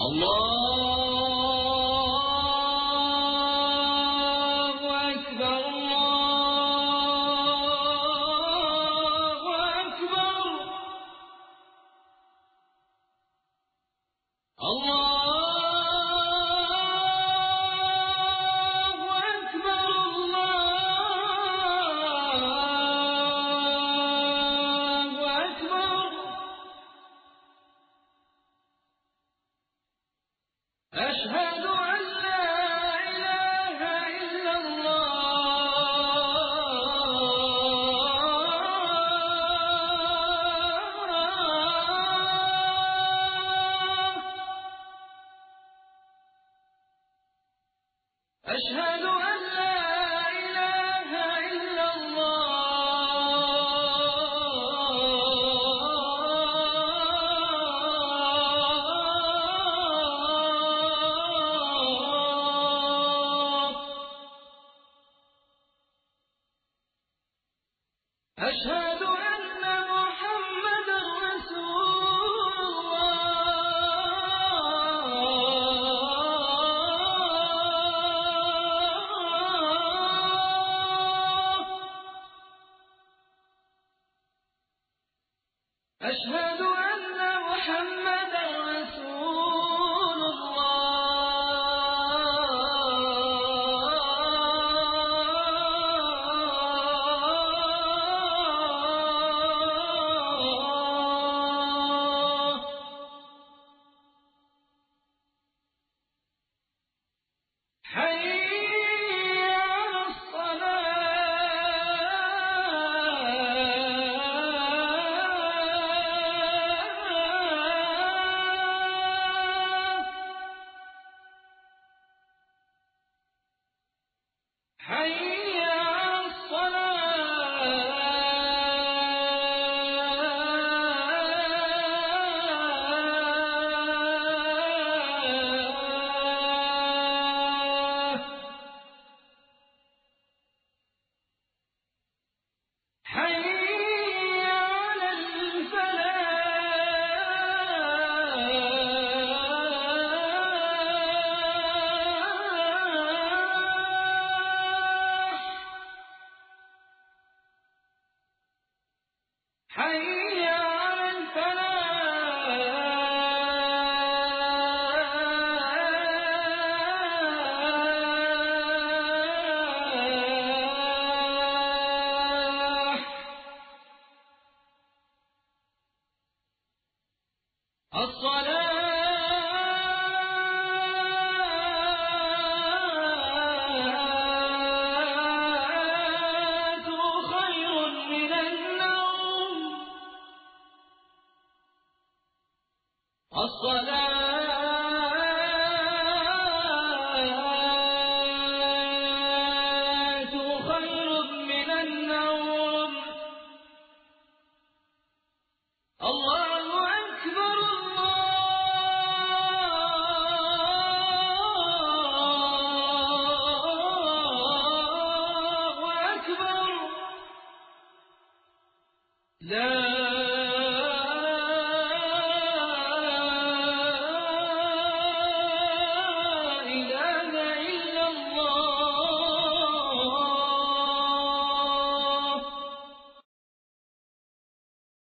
الله أكبر الله أكبر الله أكبر الله أكبر أشهد أن لا إله إلا الله أشهد أن لا إله إلا الله أشهد أن محمدا رسول الله أشهد أن محمدا رسول الله حي على الصلاة حي على الصلاة حي على الفلاح حي على الفلاح الصلاة خير من النوم الصلاة